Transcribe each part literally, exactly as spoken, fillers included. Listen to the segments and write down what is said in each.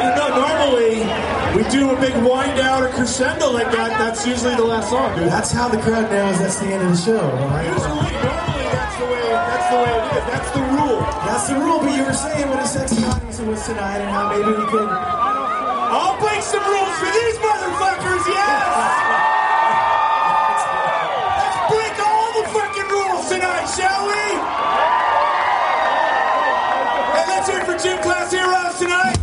don't know, normally we do a big wind down or crescendo like that. That's usually the last song, dude. That's how the crowd knows that's the end of the show. Right? Usually, normally that's the way. That's the way it is. That's the rule. That's the rule. But you were saying what a sexy audience it was tonight, and how maybe we could. I'll break some rules for these motherfuckers. Yes. Let's break all the fucking rules tonight, shall we? And let's hear it for Gym Class Heroes tonight.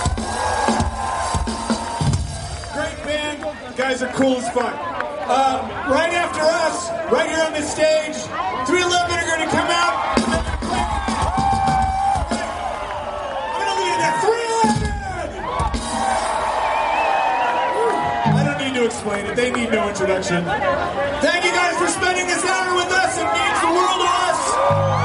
Great band. You guys are cool as fuck. Uh, right after us, right here on this stage, three eleven are going to come out. I'm going to lead that three eleven. I don't need to explain it. They need no introduction. Thank you guys for spending this hour with us. It means the world to us.